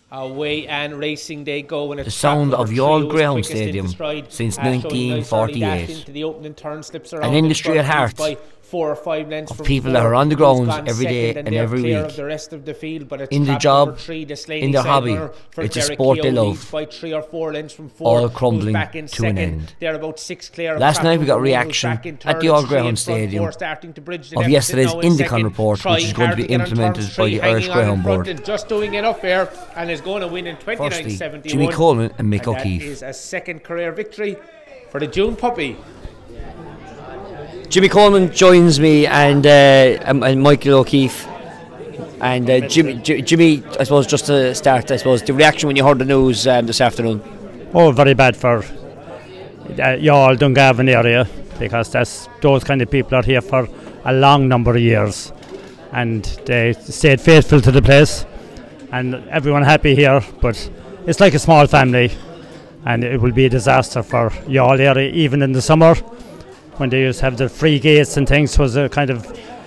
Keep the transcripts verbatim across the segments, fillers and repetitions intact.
Away and racing they go. And the sound of Youghal Greyhound Stadium since nineteen forty-eight. An industry at heart four or five lengths of from people four, that are on the ground every day and, and every week, of the rest of the field, but in the job, three, in their hobby. It's a sport they love, by three or four lengths from four, all crumbling back in to second. an end. They're about six clear. Last night we got reaction at the Youghal Greyhound Stadium of yesterday's Indicon report, which is going to be implemented by the Irish Greyhound Board. Just doing it up there and is going to win in twenty-nine seventy-one. Jimmy Coleman and Mick and O'Keefe. That is a second career victory for the June puppy. Jimmy Coleman joins me and, uh, and, and Michael O'Keefe. And uh, Jimmy, J- Jimmy, I suppose just to start, I suppose the reaction when you heard the news um, this afternoon. Oh, very bad for uh, Youghal, Dungarvan area, because that's those kind of people are here for a long number of years, and they stayed faithful to the place, and everyone happy here. But it's like a small family, and it will be a disaster for Youghal area, even in the summer when they used to have the free gates and things. Was a kind of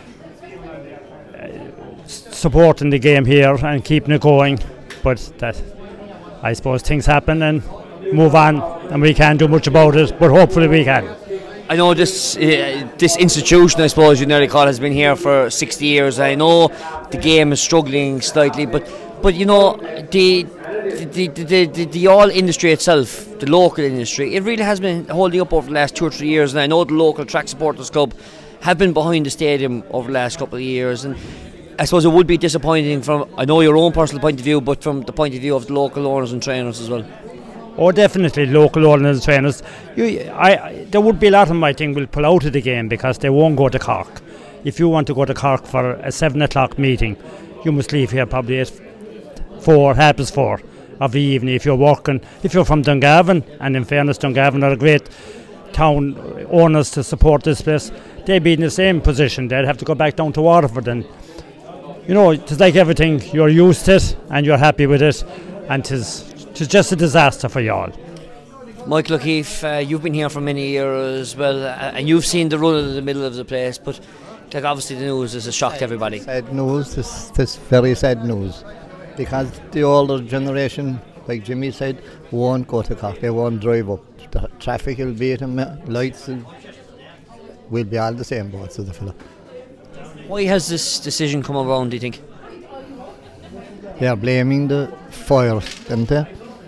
uh, supporting the game here and keeping it going. But that, I suppose, things happen and move on, and we can't do much about it, but hopefully we can. I know this uh, this institution, I suppose you nearly call, has been here for sixty years. I know the game is struggling slightly, but but you know the the the the, the, the all industry itself, the local industry, it really has been holding up over the last two or three years. And I know the local track supporters club have been behind the stadium over the last couple of years, and I suppose it would be disappointing from, I know, your own personal point of view, but from the point of view of the local owners and trainers as well. Oh, definitely, local owners and trainers. You, I, I, there would be a lot of them, I think, will pull out of the game because they won't go to Cork. If you want to go to Cork for a seven o'clock meeting, you must leave here probably at four, half past four of the evening. If you're working, if you're from Dungarvan, and in fairness, Dungarvan are a great town owners to support this place, they'd be in the same position. They'd have to go back down to Waterford, and you know, it's like everything, you're used to it and you're happy with it, and it's It's just a disaster for Youghal. Michael O'Keefe, uh, you've been here for many years as well, uh, and you've seen the run in the middle of the place, but like, obviously the news is a shock to everybody. Sad news, this, this very sad news, because the older generation, like Jimmy said, won't go to Cork, they won't drive up. The traffic will be at them, lights will be all the same boats of the fella. Why has this decision come around, do you think? They are blaming the fire, aren't they?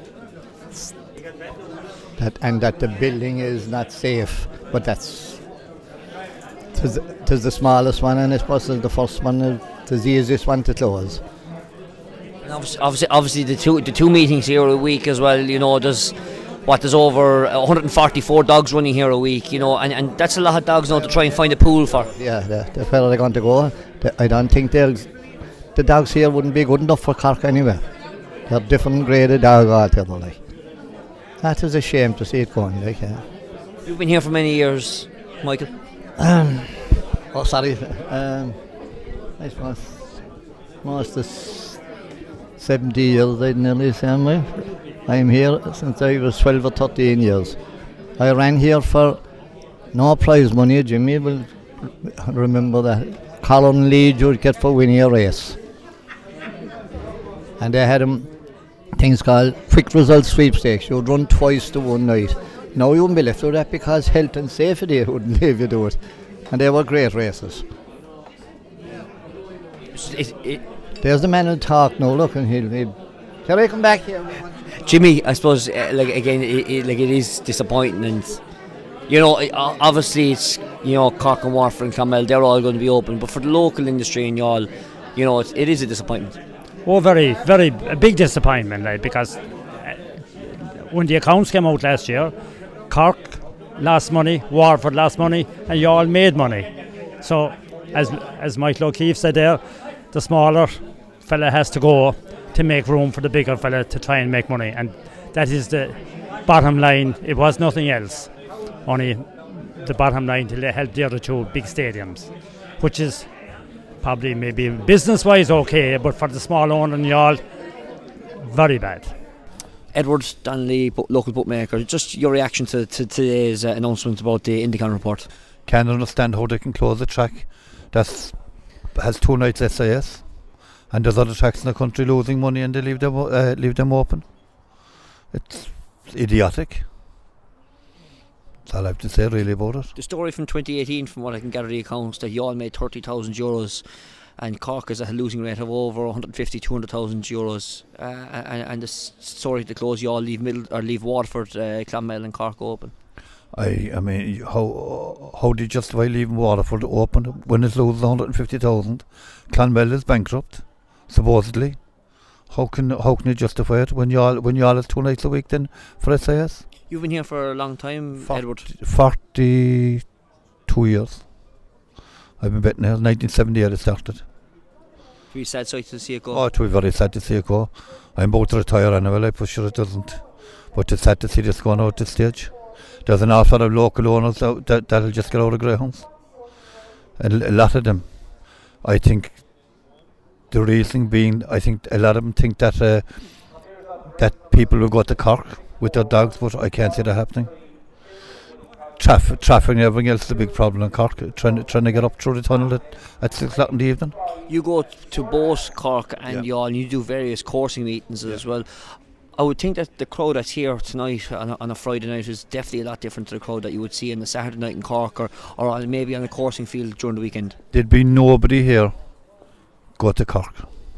That, and that the building is not safe, but that's it is the smallest one, and I suppose the first one is the easiest one to close. Obviously, obviously, obviously the two the two meetings here a week as well. You know, there's what there's over one hundred forty-four dogs running here a week. You know, and, and that's a lot of dogs now to try and find a pool for. Yeah, the, the where are they going to go? The, I don't think they're the dogs here wouldn't be good enough for Cork anyway. They're different graded dog altogether, like. That is a shame to see it going, like, yeah. You've been here for many years, Michael? Um, oh, sorry. Um, I suppose most of seventy years, I'd nearly say. I'm here since I was twelve or thirteen years. I ran here for no prize money. Jimmy will remember that. Colin Lee you'd get for winning a race. And they had them things called quick result sweepstakes. You'd run twice to one night. Now you wouldn't be left to that because health and safety wouldn't leave you do it. And they were great races. It, it There's the man who talk now. Look, and he'll be. Shall I come back here? Jimmy, I suppose, uh, like again, it, it, like it is disappointing, and you know, it, uh, obviously it's, you know, Cork and Waterford and Clonmel, they're all going to be open, but for the local industry in Youghal, you know, it, it is a disappointment. Oh, very, very a big disappointment, like, because when the accounts came out last year, Cork lost money, Waterford lost money, and Youghal made money. So, as as Michael O'Keefe said there, the smaller fella has to go to make room for the bigger fella to try and make money, and that is the bottom line. It was nothing else, only the bottom line to help the other two big stadiums, which is probably maybe business-wise okay, but for the small owner in Youghal, very bad. Edward Donnelly, bo- local bookmaker, just your reaction to, to today's uh, announcement about the Indicon report. Can't understand how they can close a track that has two nights S I S, And there's other tracks in the country losing money and they leave them uh, leave them open. It's idiotic. That's all I have to say really about it. The story from twenty eighteen, from what I can gather the accounts, that you all made thirty thousand euros and Cork is at a losing rate of over one hundred fifty, two hundred thousand euros. Uh, and, and the story to close, you all leave middle or leave Waterford, uh, Clonmel and Cork open. I I mean, how how do you justify leaving Waterford open when it loses one hundred fifty thousand? Clonmel is bankrupt, supposedly. How can how can you justify it when you all when you all have two nights a week then for S I S? You've been here for a long time, forty, Edward. Forty-two years. I've been betting here. nineteen seventy-eight I started. Pretty sad sight to see it go. Oh, it was very sad to see it go. I'm about to retire anyway, like, for sure it doesn't. But it's sad to see this going out at this stage. There's an awful lot of local owners that, that, that'll just get out of greyhounds. And a lot of them, I think, the reason being, I think a lot of them think that uh, that people will go to Cork with their dogs, but I can't see that happening. Traffic, traffic and everything else is a big problem in Cork, trying, trying to get up through the tunnel at, at six o'clock in the evening. You go to both Cork and yeah. Youghal, and you do various coursing meetings yeah. as well. I would think that the crowd that's here tonight on a, on a Friday night is definitely a lot different to the crowd that you would see on the Saturday night in Cork, or, or on, maybe on a coursing field during the weekend. There'd be nobody here go to Cork.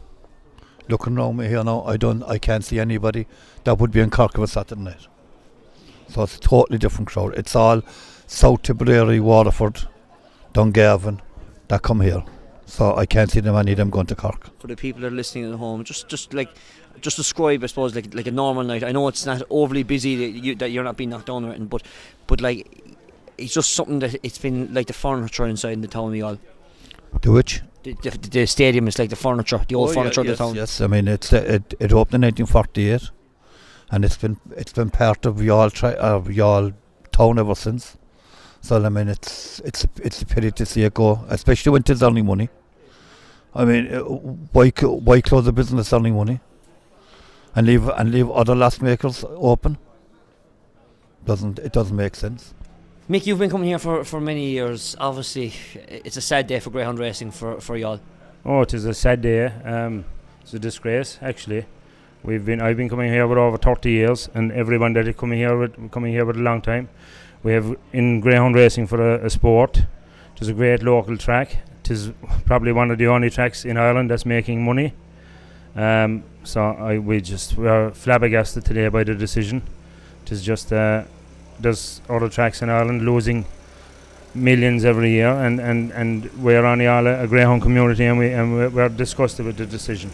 Looking around me here now, I don't, I can't see anybody that would be in Cork on a Saturday night. So it's a totally different crowd. It's all South Tipperary, Waterford, Dungarvan that come here. So I can't see them, any of them going to Cork. For the people that are listening at home, just just like just describe, I suppose, like like a normal night. I know it's not overly busy, that, you, that you're not being knocked down or anything, but but like it's just something that it's been like the furniture inside in the town of Youghal. The which? The, the, the stadium is like the furniture, the old oh, furniture yeah, of the yes, town. Yes, I mean it's uh, it it opened in nineteen forty-eight, and it's been it's been part of Youghal tri- uh, Youghal town ever since. So I mean it's it's a, it's a pity to see it go, especially when it's earning money. I mean, uh, why why close a business earning money, and leave and leave other last makers open? Doesn't it doesn't make sense. Mick, you've been coming here for, for many years. Obviously, it's a sad day for greyhound racing for for Youghal. Oh, it is a sad day. Um, it's a disgrace, actually. We've been I've been coming here with over thirty years, and everyone that is coming here with coming here with a long time. We have in greyhound racing for a, a sport. It's a great local track. It is probably one of the only tracks in Ireland that's making money. Um, so I we just we are flabbergasted today by the decision. It is just uh, there's other tracks in Ireland losing millions every year, and, and, and we're on Youghal, a greyhound community, and we and we're, we're disgusted with the decision.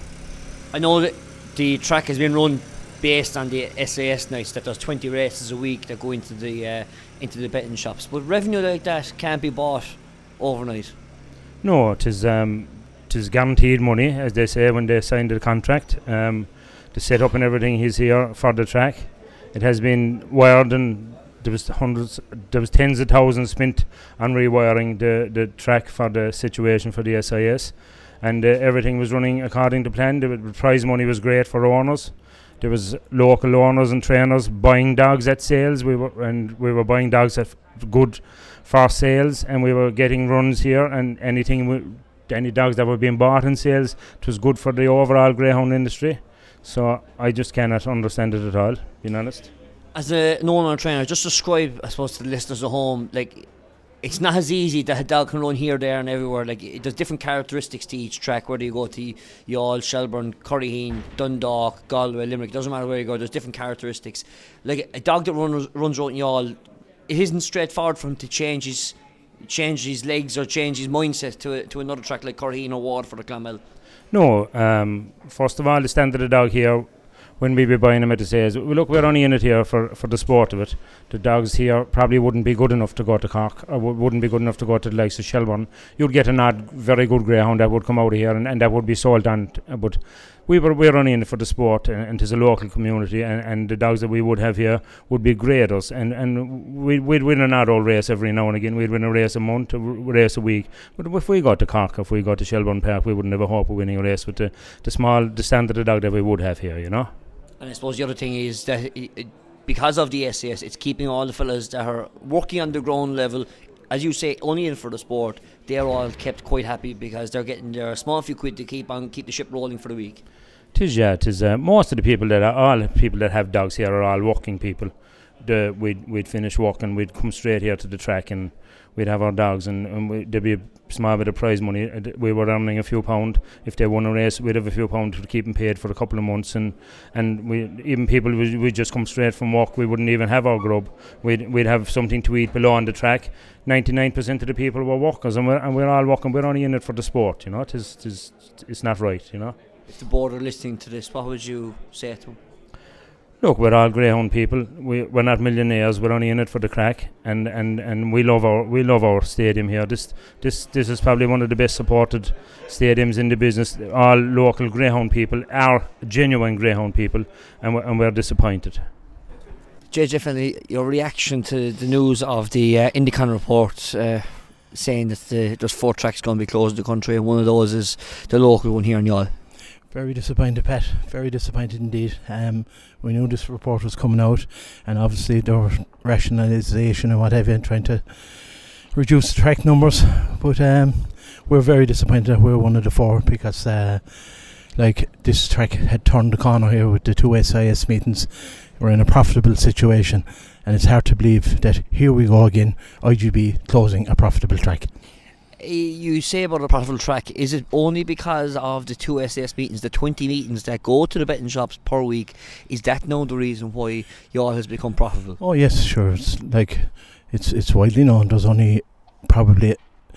I know that the track has been run based on the S A S nights, that there's twenty races a week that go into the uh, into the betting shops, but revenue like that can't be bought overnight. No, it is um, it is guaranteed money, as they say when they signed the contract. Um, the setup and everything is here for the track. It has been wired, and there was hundreds, there was tens of thousands spent on rewiring the, the track for the situation for the S I S, and uh, everything was running according to plan. The, the prize money was great for owners. There was local owners and trainers buying dogs at sales. We were and we were buying dogs at f- good for sales, and we were getting runs here. And anything, w- any dogs that were being bought in sales, it was good for the overall greyhound industry. So I just cannot understand it at all, being honest. As a an owner and trainer, just describe, I suppose, to the listeners at home, like, it's not as easy that a dog can run here, there and everywhere. Like, it, there's different characteristics to each track, whether you go to Youghal, Shelburne, Curryheen, Dundalk, Galway, Limerick. It doesn't matter where you go, there's different characteristics. Like, a dog that runs runs out in Youghal, it isn't straightforward for him to change his change his legs or change his mindset to a, to another track like Curryheen or Waterford or Clonmel. No, um, first of all, the standard of the dog here, when we be buying them at the sales, well, look, we're only in it here for, for the sport of it. The dogs here probably wouldn't be good enough to go to Cork, or w- wouldn't be good enough to go to the likes of Shelburne. You'd get an odd, very good greyhound that would come out of here, and, and that would be sold on. T- uh, but we were we're only in it for the sport, and, and it's a local community, and, and the dogs that we would have here would be graders, and and we'd, we'd win an odd old race every now and again. We'd win a race a month, a r- race a week. But if we got to Cork, if we got to Shelburne Park, we wouldn't have a hope of winning a race with the, the small, the standard of dog that we would have here, you know. And I suppose the other thing is that it, it, because of the S A S, it's keeping all the fellas that are working on the ground level as you say, only in for the sport, they're all kept quite happy because they're getting their small few quid to keep on keep the ship rolling for the week. Tis yeah, tis uh, most of the people that are all people that have dogs here are all working people. The, we'd we'd finish working, we'd come straight here to the track, and we'd have our dogs, and, and we, there'd be a small bit of prize money. We were earning a few pound if they won a race. We'd have a few pound to keep them paid for a couple of months, and and we even people we would just come straight from work. We wouldn't even have our grub. We'd we'd have something to eat below on the track. ninety-nine percent of the people were workers, and we're and we're all working. We're only in it for the sport, you know. Tis tis it's not right, you know. If the board are listening to this, what would you say to them? Look, we're all greyhound people. We we're not millionaires. We're only in it for the crack, and, and, and we love our we love our stadium here. This this this is probably one of the best supported stadiums in the business. All local greyhound people are genuine greyhound people, and we're, and we're disappointed. J J Fennelly, your reaction to the news of the uh, Indicon report uh, saying that the, there's four tracks going to be closed in the country, and one of those is the local one here in Youghal. Very disappointed, Pat. Very disappointed indeed. Um, we knew this report was coming out, and obviously there were rationalisation and whatever, and trying to reduce the track numbers. But um, we're very disappointed that we're one of the four, because uh, like this track had turned the corner here with the two S I S meetings. We're in a profitable situation, and it's hard to believe that here we go again, I G B closing a profitable track. You say about a profitable track, is it only because of the two S S meetings, the twenty meetings that go to the betting shops per week? Is that now the reason why Youghal has become profitable? Oh yes, sure. It's like it's it's widely known. There's only probably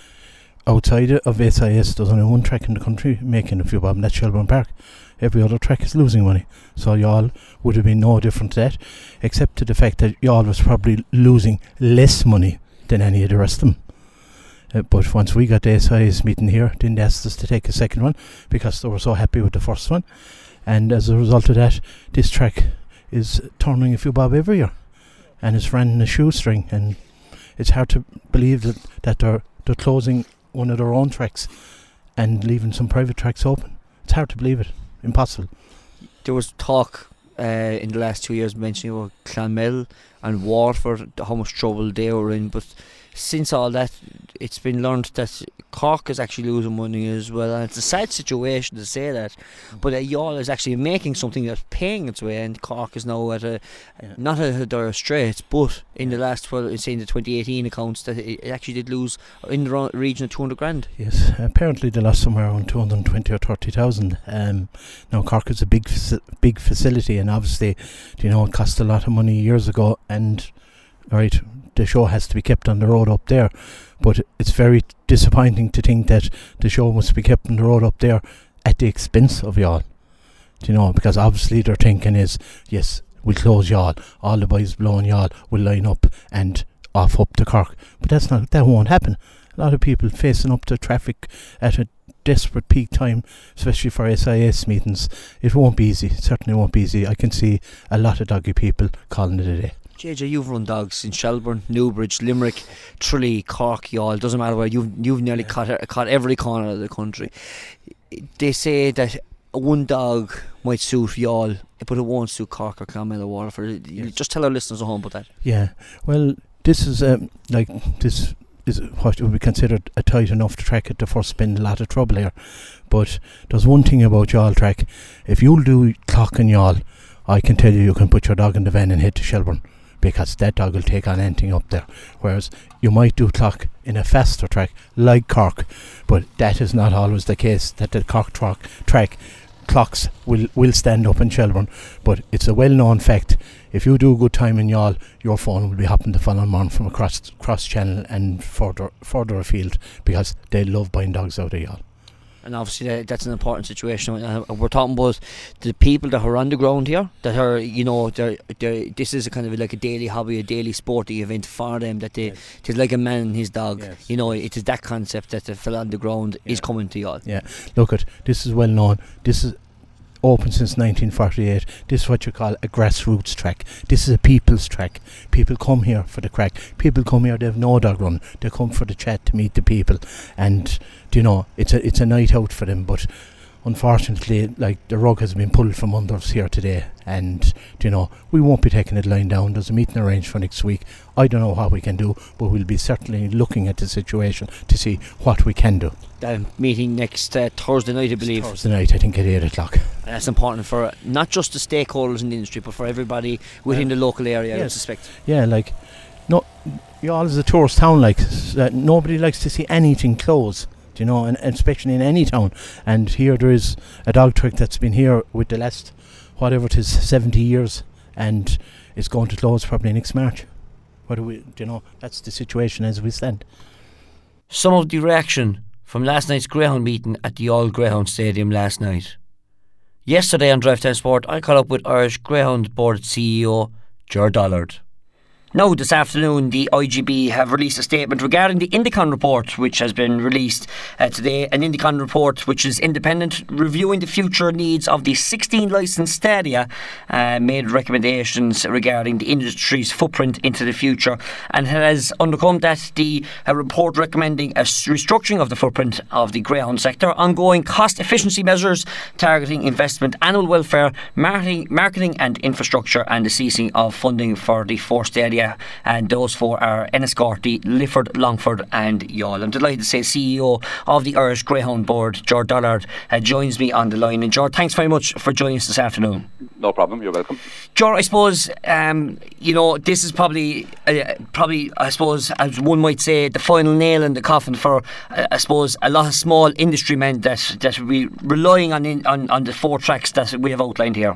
outside of S I S, there's only one track in the country making a few bob, and that's Shelbourne Park. Every other track is losing money. So Youghal would have been no different to that, except to the fact that Youghal was probably losing less money than any of the rest of them. Uh, but once we got the S I S meeting here, then they asked us to take a second one because they were so happy with the first one. And as a result of that, this track is turning a few bob every year, and it's ran in a shoestring. And it's hard to believe that, that they're, they're closing one of their own tracks and leaving some private tracks open. It's hard to believe it. Impossible. There was talk uh, in the last two years mentioning about Clonmel and Waterford, how much trouble they were in, but since all that, it's been learned that Cork is actually losing money as well, and it's a sad situation to say that, but uh, Youghal is actually making something that's paying its way, and Cork is now at a yeah. not at a dire straits, but in the last twelve, it's in the twenty eighteen accounts that it actually did lose in the region of two hundred grand. Yes, apparently they lost somewhere around two hundred twenty or thirty thousand. Um, now Cork is a big faci- big facility, and obviously, you know, it cost a lot of money years ago, and right, the show has to be kept on the road up there, but it's very disappointing to think that the show must be kept on the road up there at the expense of Youghal. Do you know, because obviously their thinking is, yes, we'll close Youghal, all the boys blowing Youghal will line up and off up to Cork, but that's not, that won't happen. A lot of people facing up to traffic at a desperate peak time, especially for S I S meetings. It won't be easy, it certainly won't be easy. I can see a lot of doggy people calling it a day. J J, you've run dogs in Shelbourne, Newbridge, Limerick, Tralee, Cork, Youghal. Doesn't matter where you've you've nearly caught caught every corner of the country. They say that one dog might suit Youghal, but it won't suit Cork or Clonmel or Waterford. Yes. Just tell our listeners at home about that. Yeah, well, this is um, like this is what would be considered a tight enough track at the first spin. A lot of trouble here, but there's one thing about Youghal track: if you'll do Clock and Youghal, I can tell you, you can put your dog in the van and head to Shelbourne, because that dog will take on anything up there. Whereas you might do Clock in a faster track like Cork, but that is not always the case, that the Cork track, track clocks will, will stand up in Shelbourne. But it's a well-known fact, if you do a good time in Youghal, your phone will be hopping the following morning from across cross channel and further further afield, because they love buying dogs out of Youghal. And obviously that, that's an important situation. Uh, we're talking about the people that are on the ground here, that are, you know, they're, they're, this is a kind of like a daily hobby, a daily sporty event for them, that they, yes. It's like a man and his dog. Yes. You know, it is that concept that the fella on the ground yeah. is coming to Youghal. Yeah, look at, this is well known. This is open since nineteen forty-eight. This is what you call a grassroots track. This is a people's track. People come here for the crack. People come here, they have no dog run. They come for the chat, to meet the people, and you know, it's a it's a night out for them. But unfortunately, like, the rug has been pulled from under us here today, and you know, we won't be taking it lying down. There's a meeting arranged for next week. I don't know what we can do, but we'll be certainly looking at the situation to see what we can do. The meeting next uh, Thursday night, I believe. Thursday night, I think, at eight o'clock. And that's important for not just the stakeholders in the industry, but for everybody within uh, the local area, yes. I would suspect. Yeah, like, no, y'all is a tourist town, like, uh, nobody likes to see anything close. You know, and, and especially in any town. And here there is a dog track that's been here with the last, whatever it is, seventy years, and it's going to close probably next March. What do we, you know, that's the situation as we stand. Some of the reaction from last night's Greyhound meeting at the All Greyhound Stadium last night. Yesterday on Drive Time Sport, I caught up with Irish Greyhound Board C E O Ger Dollard. Now, this afternoon, the I G B have released a statement regarding the Indicon report, which has been released uh, today. An Indicon report which is independent, reviewing the future needs of the sixteen licensed stadia, uh, made recommendations regarding the industry's footprint into the future, and has undergone that the uh, report recommending a restructuring of the footprint of the greyhound sector, ongoing cost efficiency measures targeting investment, animal welfare, marketing, marketing and infrastructure, and the ceasing of funding for the four stadia. And those four are Enniscorthy, Lifford, Longford and Youghal. I'm delighted to say C E O of the Irish Greyhound Board, Ger Dollard, uh, joins me on the line. And Ger, thanks very much for joining us this afternoon. No problem, you're welcome. Ger, I suppose, um, you know, this is probably, uh, probably, I suppose, as one might say, the final nail in the coffin for, uh, I suppose, a lot of small industry men that, that will be relying on, in, on, on the four tracks that we have outlined here.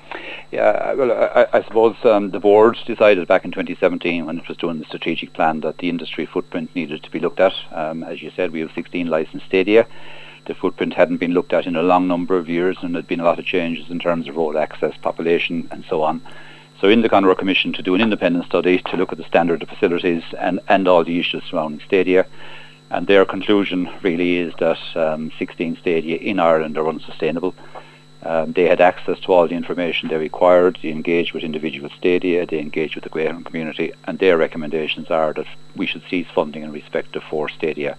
Yeah, well, I, I suppose um, the board decided back in twenty seventeen, when it was doing the strategic plan, that the industry footprint needed to be looked at. Um, as you said, we have sixteen licensed stadia. The footprint hadn't been looked at in a long number of years, and there had been a lot of changes in terms of road access, population and so on. So Indicon were commissioned to do an independent study to look at the standard of facilities and, and all the issues surrounding stadia. And their conclusion really is that um, sixteen stadia in Ireland are unsustainable. Um, they had access to all the information they required. They engaged with individual stadia, they engaged with the greyhound community, and their recommendations are that we should cease funding in respect to four stadia.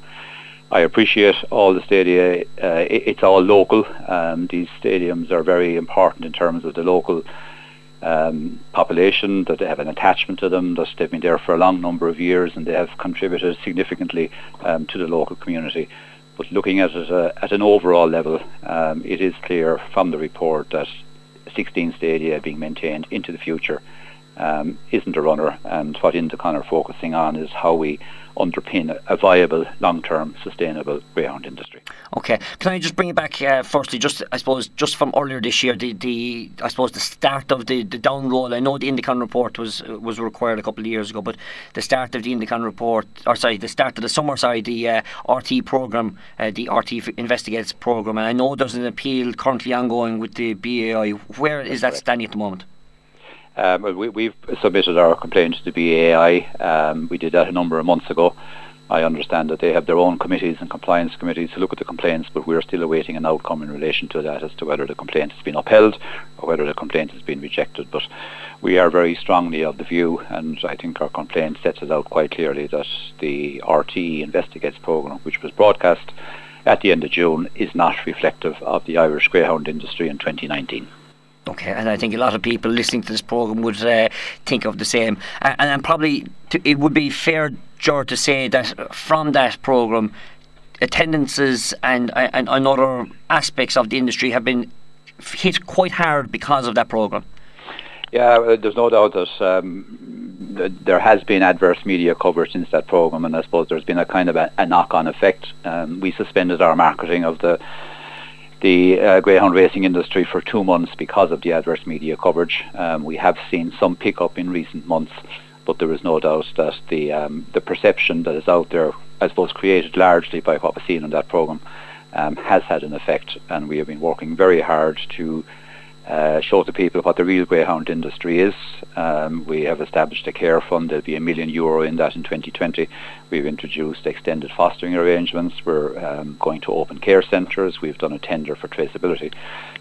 I appreciate all the stadia, uh, it, it's all local. Um, these stadiums are very important in terms of the local um, population, that they have an attachment to them, that they've been there for a long number of years and they have contributed significantly um, to the local community. But looking at it uh, at an overall level, um, it is clear from the report that sixteen stadia being maintained into the future um, isn't a runner, and what Indicon are focusing on is how we underpin a viable, long-term, sustainable greyhound industry. Okay, can I just bring it back uh, firstly, just I suppose just from earlier this year, the, the I suppose the start of the, the down roll. I know the Indicon report was was required a couple of years ago, but the start of the Indicon report, or sorry, the start of the summer, sorry, the uh, R T programme, uh, the R T Investigates programme, and I know there's an appeal currently ongoing with the B A I. Where is that standing at the moment? Um, we, we've submitted our complaint to the B A I. Um, we did that a number of months ago. I understand that they have their own committees and compliance committees to look at the complaints, but we're still awaiting an outcome in relation to that as to whether the complaint has been upheld or whether the complaint has been rejected. But we are very strongly of the view, and I think our complaint sets it out quite clearly, that the R T Investigates programme, which was broadcast at the end of June, is not reflective of the Irish greyhound industry in twenty nineteen. Okay, and I think a lot of people listening to this programme would uh, think of the same. Uh, and, and probably to, it would be fair, Ger, to say that from that programme, attendances and, and, and other aspects of the industry have been hit quite hard because of that programme. Yeah, there's no doubt that um, th- there has been adverse media coverage since that programme, and I suppose there's been a kind of a, a knock-on effect. Um, we suspended our marketing of the the uh, greyhound racing industry for two months because of the adverse media coverage. Um, we have seen some pick-up in recent months, but there is no doubt that the um, the perception that is out there, I suppose created largely by what was seen in that programme, um, has had an effect, and we have been working very hard to uh, show to people what the real greyhound industry is. Um, we have established a care fund. There'll be a million euro in that in twenty twenty. We've introduced extended fostering arrangements. We're um, going to open care centres. We've done a tender for traceability.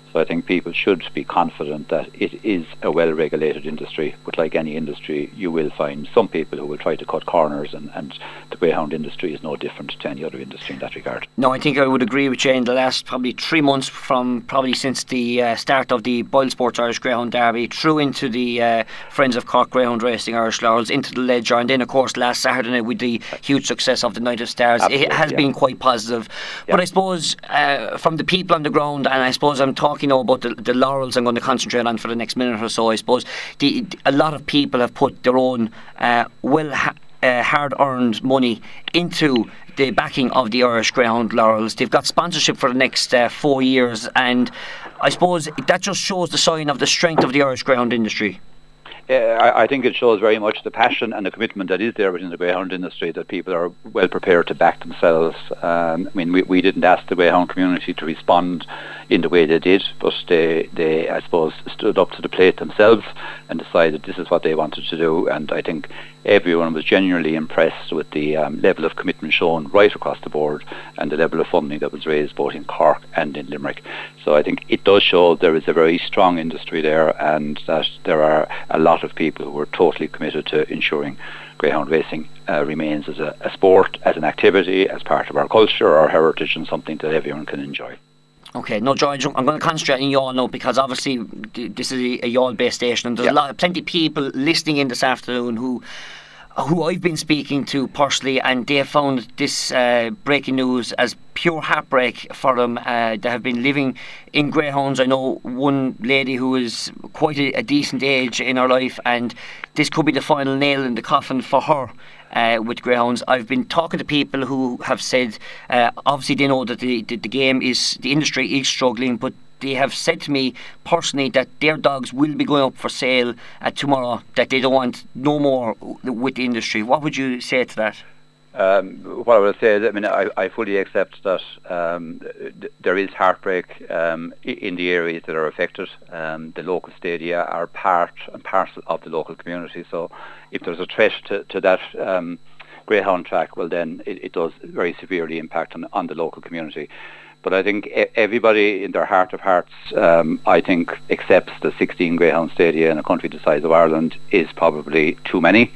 So I think people should be confident that it is a well-regulated industry, but like any industry, you will find some people who will try to cut corners, and, and the greyhound industry is no different to any other industry in that regard. No, I think I would agree with you. In the last probably three months, from probably since the uh, start of the Boyle Sports Irish Greyhound Derby, through into the uh, Friends of Cork Greyhound Racing Irish Laurels, into the Ledger, and then of course last Saturday night with the huge success of the Night of Stars, Absolutely, it has yeah. been quite positive. Yeah. But I suppose uh, from the people on the ground, and I suppose I'm talking you know, about the, the laurels I'm going to concentrate on for the next minute or so, I suppose the, a lot of people have put their own uh, well ha- uh, hard-earned money into the backing of the Irish Greyhound Laurels. They've got sponsorship for the next uh, four years, and I suppose that just shows the sign of the strength of the Irish greyhound industry. Yeah, I, I think it shows very much the passion and the commitment that is there within the greyhound industry, that people are well prepared to back themselves. Um, I mean, we, we didn't ask the greyhound community to respond in the way they did, but they, they, I suppose, stood up to the plate themselves and decided this is what they wanted to do. And I think everyone was genuinely impressed with the um, level of commitment shown right across the board, and the level of funding that was raised both in Cork and in Limerick. So I think it does show there is a very strong industry there, and that there are a lot of people who are totally committed to ensuring greyhound racing uh, remains as a, a sport, as an activity, as part of our culture, our heritage, and something that everyone can enjoy. Okay, no, George, I'm going to concentrate on Youghal now, because obviously this is a Youghal-based station, and there's yeah. a lot, plenty of people listening in this afternoon who who I've been speaking to personally, and they have found this uh, breaking news as pure heartbreak for them. Uh, they have been living in greyhounds. I know one lady who is quite a, a decent age in her life, and this could be the final nail in the coffin for her. Uh, with greyhounds, I've been talking to people who have said, uh, obviously they know that the, the, the game is, the industry is struggling, but they have said to me personally that their dogs will be going up for sale uh, tomorrow, that they don't want no more with the industry. What would you say to that? Um, what I would say is, I mean, I, I fully accept that um, th- there is heartbreak um, in the areas that are affected. Um, the local stadia are part and parcel of the local community, so if there's a threat to, to that um, greyhound track, well then it, it does very severely impact on, on the local community. But I think everybody in their heart of hearts, um, I think, accepts the sixteen greyhound stadia in a country the size of Ireland is probably too many.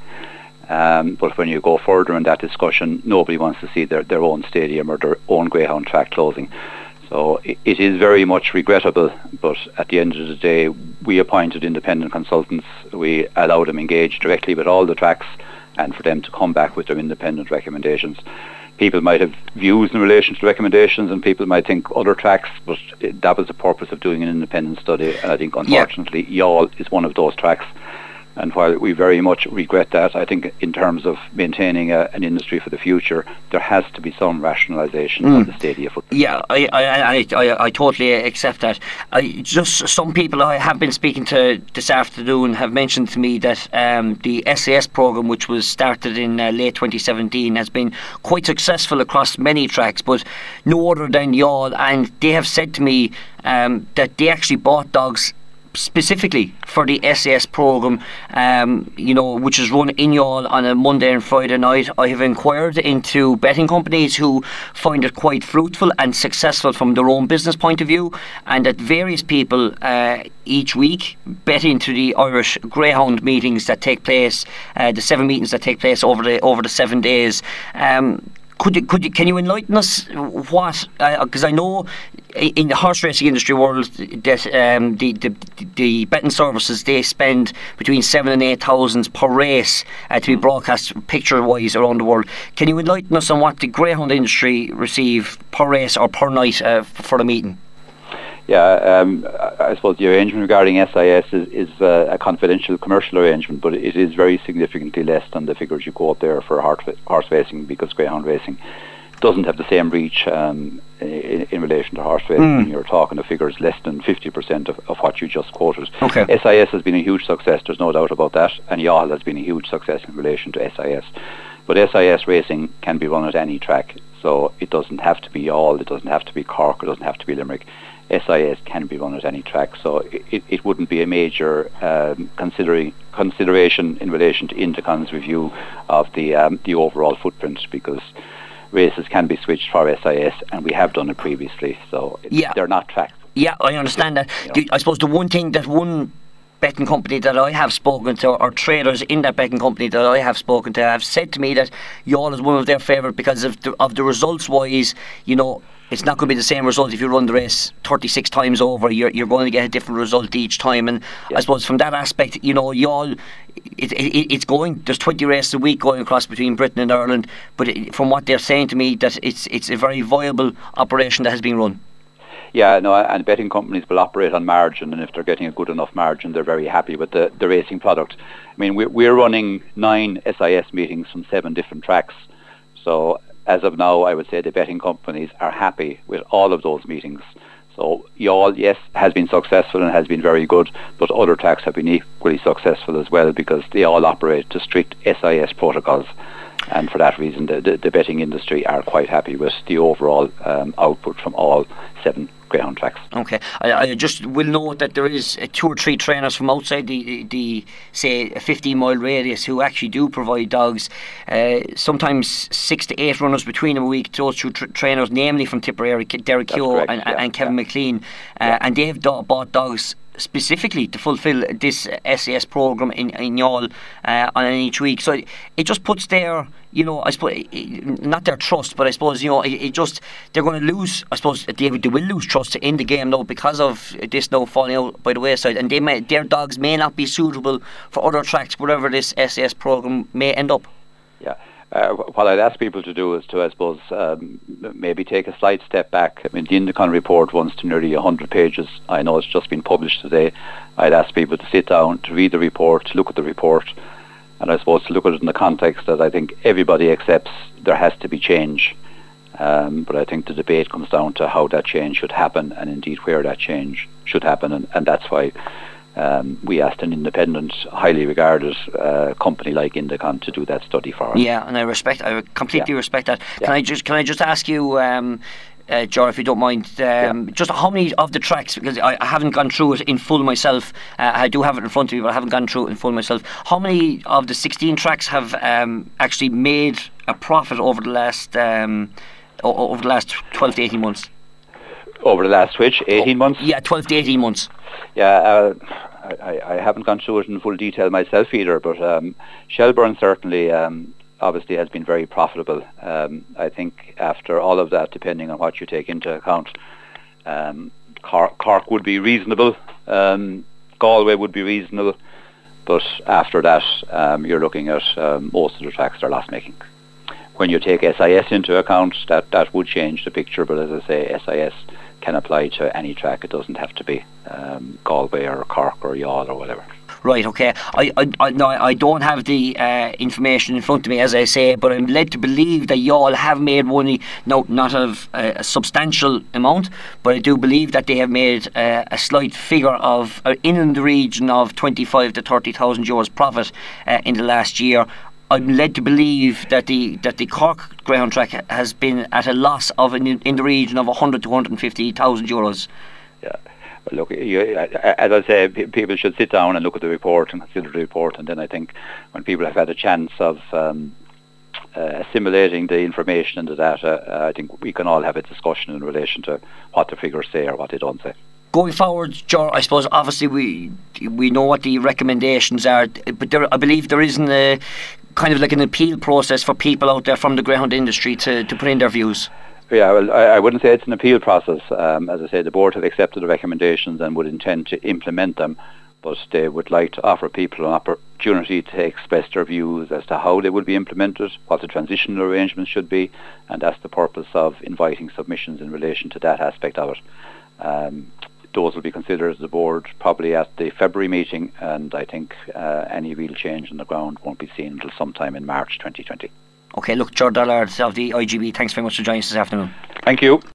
Um, but when you go further in that discussion, nobody wants to see their, their own stadium or their own greyhound track closing. So it, it is very much regrettable, but at the end of the day, we appointed independent consultants. We allowed them engage directly with all the tracks, and for them to come back with their independent recommendations. People might have views in relation to the recommendations, and people might think other tracks, but that was the purpose of doing an independent study. And I think, unfortunately, yeah. Youghal is one of those tracks. And while we very much regret that, I think in terms of maintaining a, an industry for the future, there has to be some rationalisation mm. of the stadia footprint. Yeah, I, I, I, I totally accept that. I, just some people I have been speaking to this afternoon have mentioned to me that um, the S A S programme, which was started in uh, late twenty seventeen, has been quite successful across many tracks, but no other than Youghal. And they have said to me um, that they actually bought dogs specifically for the S A S programme, um, you know, which is run in Youghal on a Monday and Friday night. I have inquired into betting companies who find it quite fruitful and successful from their own business point of view, and that various people uh, each week bet into the Irish Greyhound meetings that take place, uh, the seven meetings that take place over the over the seven days. Um, Could you, could you, can you enlighten us what? Because uh, I know in the horse racing industry world that um, the, the the betting services, they spend between seven and eight thousand per race uh, to be broadcast picture-wise around the world. Can you enlighten us on what the greyhound industry receive per race or per night uh, for the meeting? Yeah, um, I suppose the arrangement regarding S I S is, is uh, a confidential commercial arrangement, but it is very significantly less than the figures you quote there for horse, horse racing, because greyhound racing doesn't have the same reach um, in, in relation to horse racing. Mm. You're talking of figures less than fifty percent of, of what you just quoted. Okay. S I S has been a huge success, there's no doubt about that, and Youghal has been a huge success in relation to S I S. But S I S racing can be run at any track, so it doesn't have to be Youghal, it doesn't have to be Cork, it doesn't have to be Limerick. S I S can be run at any track, so it, it wouldn't be a major um, considering consideration in relation to Intacon's review of the um, the overall footprint, because races can be switched for S I S, and we have done it previously, so yeah. they're not tracks Yeah, I understand that. You know. Do, I suppose the one thing that one betting company that I have spoken to, or traders in that betting company that I have spoken to, have said to me that y'all is one of their favourite because of the, of the results wise. You know, it's not going to be the same result if you run the race thirty-six times over. You're you're going to get a different result each time, and yeah. I suppose from that aspect, you know, y'all, it, it, it's going. There's twenty races a week going across between Britain and Ireland, but it, from what they're saying to me, that it's it's a very viable operation that has been run. Yeah, no, and betting companies will operate on margin, and if they're getting a good enough margin, they're very happy with the, the racing product. I mean, we're, we're running nine S I S meetings from seven different tracks. So as of now, I would say the betting companies are happy with all of those meetings. So y'all, yes, has been successful and has been very good, but other tracks have been equally successful as well because they all operate to strict S I S protocols. And for that reason, the, the, the betting industry are quite happy with the overall um, output from all seven greyhound tracks. Okay, I, I just will note that there is uh, two or three trainers from outside the, the say, a fifteen mile radius who actually do provide dogs. Uh, sometimes six to eight runners between them a week. Those two tra- trainers, namely from Tipperary, Derek Keogh and, yeah, and Kevin yeah. McLean, uh, yeah. and they've do- bought dogs specifically to fulfil this S A S programme in, in y'all uh, on each week. So it, it just puts their, you know, I suppose, not their trust, but I suppose, you know, it, it just, they're going to lose, I suppose, they, they will lose trust in the game now because of this now falling out by the wayside, and they may, their dogs may not be suitable for other tracks, wherever this S A S programme may end up. Yeah. Uh, what I'd ask people to do is to, I suppose, um, maybe take a slight step back. I mean, the Indicon report runs to nearly one hundred pages. I know it's just been published today. I'd ask people to sit down, to read the report, to look at the report, and I suppose to look at it in the context that I think everybody accepts there has to be change. Um, but I think the debate comes down to how that change should happen, and indeed where that change should happen, and, and that's why Um, we asked an independent, highly regarded uh, company like Indicon to do that study for us. Yeah, and I respect, I completely yeah. respect that. Yeah. Can I just, can I just ask you, um, uh, Jar, if you don't mind, um, yeah. just how many of the tracks? Because I, I haven't gone through it in full myself. Uh, I do have it in front of me, but I haven't gone through it in full myself. How many of the sixteen tracks have um, actually made a profit over the last um, over the last twelve to eighteen months? Over the last which eighteen oh, months? Yeah, twelve to eighteen months. Yeah, uh, I, I haven't gone through it in full detail myself either, but um, Shelbourne certainly um, obviously has been very profitable. Um, I think after all of that, depending on what you take into account, um, Cork, Cork would be reasonable, um, Galway would be reasonable, but after that um, you're looking at um, most of the tracks are loss making. When you take S I S into account, that, that would change the picture, but as I say, S I S can apply to any track. It doesn't have to be um, Galway or Cork or Youghal or whatever. Right, okay. I I, I, no, I don't have the uh, information in front of me, as I say, but I'm led to believe that y'all have made money, no, not of uh, a substantial amount, but I do believe that they have made uh, a slight figure of, uh, in the region of twenty-five to thirty thousand euros profit uh, in the last year. I'm led to believe that the that the Cork Greyhound track has been at a loss of in, in the region of one hundred to one hundred fifty thousand euros. Yeah, well, look, you, as I say, p- people should sit down and look at the report and consider the report, and then I think when people have had a chance of um, uh, assimilating the information and the data, uh, I think we can all have a discussion in relation to what the figures say or what they don't say. Going forward, Jar, I suppose obviously we we know what the recommendations are, but there, I believe there isn't a kind of like an appeal process for people out there from the greyhound industry to, to put in their views. Yeah, well, I, I wouldn't say it's an appeal process. Um, as I say, the board have accepted the recommendations and would intend to implement them, but they would like to offer people an opportunity to express their views as to how they would be implemented, what the transitional arrangements should be, and that's the purpose of inviting submissions in relation to that aspect of it. Um, Those will be considered as the board probably at the February meeting, and I think uh, any real change on the ground won't be seen until sometime in March twenty twenty. Okay, look, Ger Dollard of the I G B, thanks very much for joining us this afternoon. Thank you.